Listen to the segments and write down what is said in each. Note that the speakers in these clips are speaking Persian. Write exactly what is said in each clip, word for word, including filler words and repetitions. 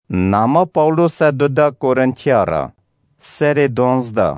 ناما پاولوس دودا کورنتیارا سر دونزده.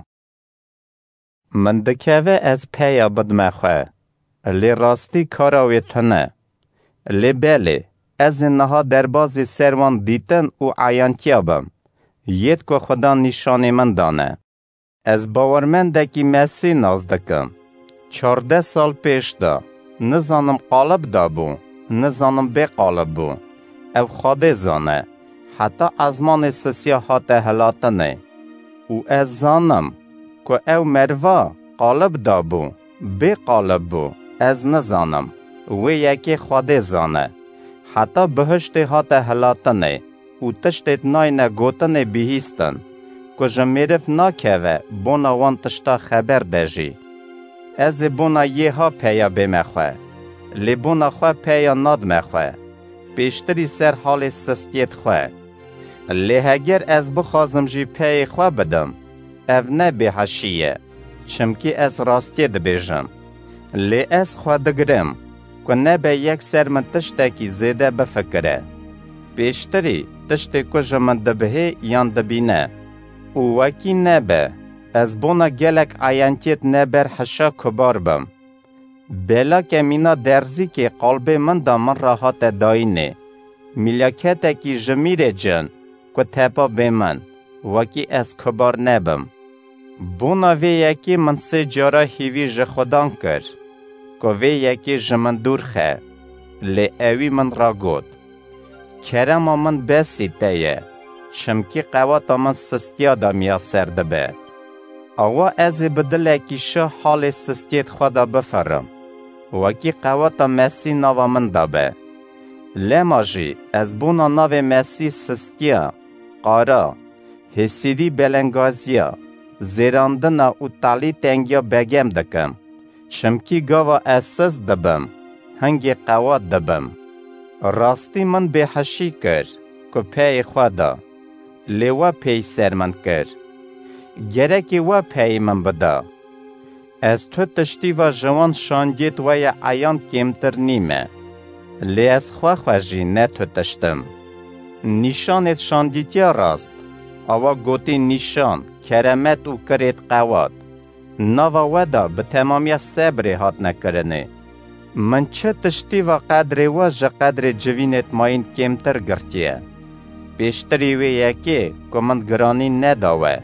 من دکوه از پیا بدمخواه لی راستی کاراوی تنه لی بله از نها دربازی سروان دیتن و عیانتیا بم ید که خدا نشانی من دانه. از باورمنده که مسی ناز دکم چارده سال پیش دا نزانم قالب دا بو نزانم بی قالب بو او خواده زانه حتی ازمان سسیاحات هلاتنه و از زانم که او مروا قالب دا بو بی قالب بو از نزانم و یکی خواده زانه حتی بهشت هات هلاتنه و تشتت ناینه گوتنه بیهیستن که جمیرف ناکوه بونا وان تشتا خبر دجی. از بونا یه ها پیا بمخواه لی بونا خواه پیا ناد مخواه پیشتری سر حال سستیت خواه لی هگر از بخوازم جی پی خواه بدم او نه بحشیه چمکی از راستی دبیجم لی از خواه دگرم که نه به یک سر من تشتکی زیده بفکره پیشتری تشتی که جمن دبهه یان دبینه او وکی نبه از بونا گلک عیانتیت نبر حشا کبار بم بلا کمینا درزی که قلب من دا من راحت داینه ملیاکت کی جمیر جن که تپا به من وکی از کبار نبم بونا وی یکی من سه جارا هیوی ج خودان کر که وی یکی جمن دور خه لی اوی من را گود کرم من بسی تیه چمکی قواتا من سستیا دا میا سرده به اوا از بدل کی شه حال سستیت خدا بفرم وکی قواتا مسی نوا من دا به لماجی از بونا ناو مسی سستیا قارا حسیدی بلنگازیا زیراندنا و تالی تنگیا بگم دکم چمکی گاوا اساس دبم هنگی قوات دبم راستی من به حشی کر که پی خوادا لی و پی سر من کر گرکی و پی من بدا از تو تشتی و جوان شاندیت و یا عیان کمتر نیمه لی از خواه خواهی نه تو تشتم نشانت شاندیتیا راست اوا گوتی نشان کرمت و کرید قواد نوا ودا به تمامی صبری هات نکرنه من چه تشتی و قدر و جا قدر جوینت ماین کمتر گرتیه بیشتری وی یکی که من گرانی نداوه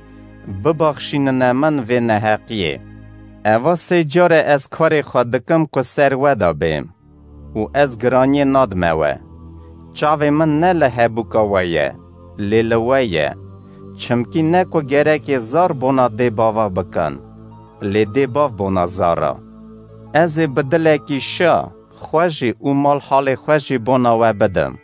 ببخشین نمن و نحقیه اوا سی جاره از کار خود دکم که سر ودا بیم و از گرانی نادموه چاوی من نه لحبوکا ویه لیلویه چمکی نکو گرک زار بونا دی باوا بکن لی دی باو بونا زارا از بدلکی شا خوشی و مال حال خوشی بونا و بدم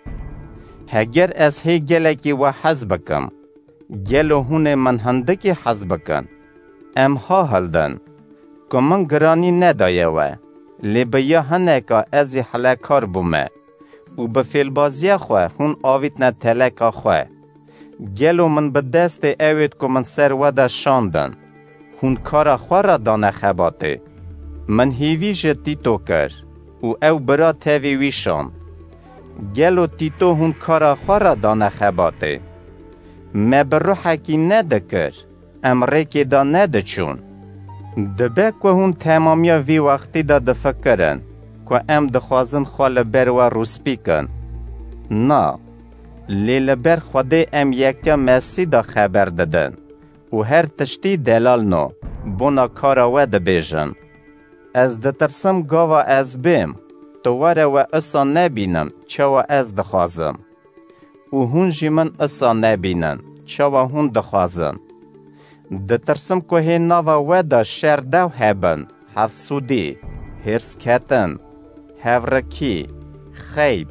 هگر از هی گلکی و حز بکم گلو هون من هندکی حز بکن ام ها هلدن که من گرانی ندایه و لی بیا هنکا از حلکار بومه و بفیل بازی خواه هون آویت نه تلکا خواه گلو من به دست اوید که من سر ودا شاندن هون کارا خواه را دانه خباته من هیوی جه تیتو کر و او برا تاوی ویشان گلو تیتو هون کارا خواه را دانه خباته ما برو حکی نده کر امره که دا نده چون دبه که هون تمامیا وی وقتی دا دفکرن که ام دخوازن خواه لبر و روسپی کن نا لی لبر خوده ام یکتیا مسی دا خبر دادن و هر تشتی دلال نو بونا کارا و دبیجن از دترسم گاوا از بیم تواره و اصا نبینم چوا از دخوازم و هون جی من اصا نبینن چوا هون دخوازن دترسم که هی ناوا و دا شردو هبن حفصودی هرس کتن هورکی خیب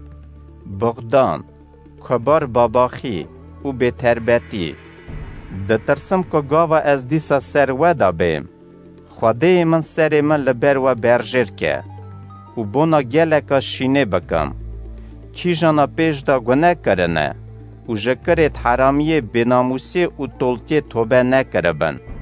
بغدان کبار باباخی و به تربتی دترسم که گاوا از دیسا سر ودا بیم خوده من سر من لبر و برجر که و بونا گلکا شینه بکم کی جانا پیش دا گناه کرنه و جکرت حرامیه بناموسی و طولتی توبه نکربن